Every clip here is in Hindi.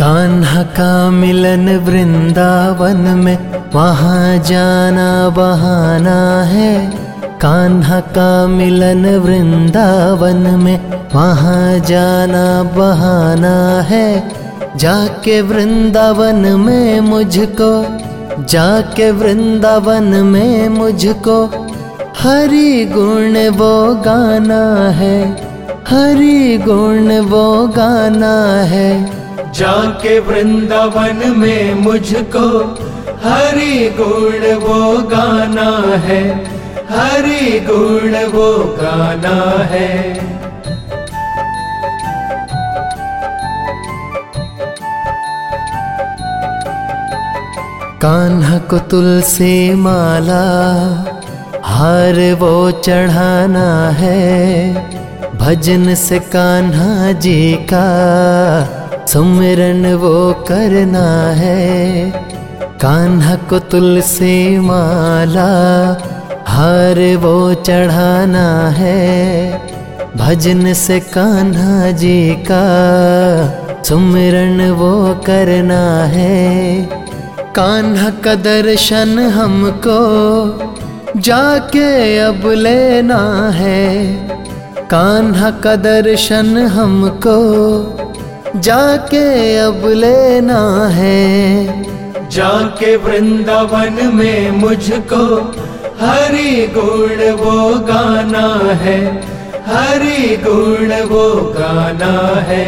कान्हा का मिलन वृंदावन में, वहाँ जाना बहाना है। कान्हा का मिलन वृंदावन में, वहाँ जाना बहाना है। जाके वृंदावन में मुझको, जाके वृंदावन में मुझको हरि गुण वो गाना है, हरि गुण वो गाना है। जाके वृंदावन में मुझको हरि गुण वो गाना है, हरि गुण वो गाना है। कान्हा को तुलसी माला हार वो चढ़ाना है। भजन से कान्हा जी का सुमिरन वो करना है। कान्हा को तुलसी माला हार वो चढ़ाना है। भजन से कान्हा जी का सुमिरन वो करना है। कान्हा का दर्शन हमको जाके अब लेना है। कान्हा का दर्शन हमको जाके अब लेना है। जाके वृंदावन में मुझको हरि गुण वो गाना है, हरि गुण वो गाना है।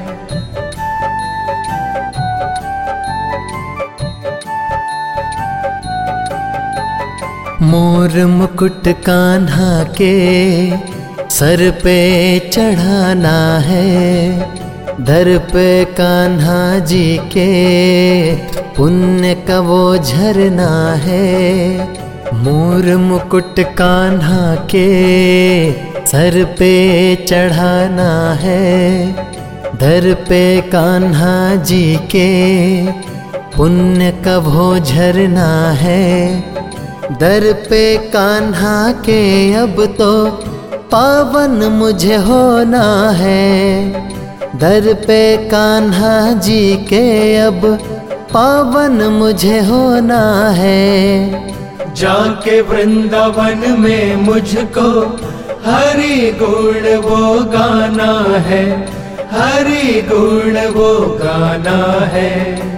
मोर मुकुट कान्हा के सर पे चढ़ाना है। दर पे कान्हा जी के पुण्य का वो झरना है। मोर मुकुट कान्हा के सर पे चढ़ाना है। दर पे कान्हा जी के पुण्य का वो झरना है। दर पे कान्हा के अब तो पावन मुझे होना है। दर पे कान्हा जी के अब पावन मुझे होना है। जाके वृंदावन में मुझको हरि गुण वो गाना है, हरि गुण वो गाना है।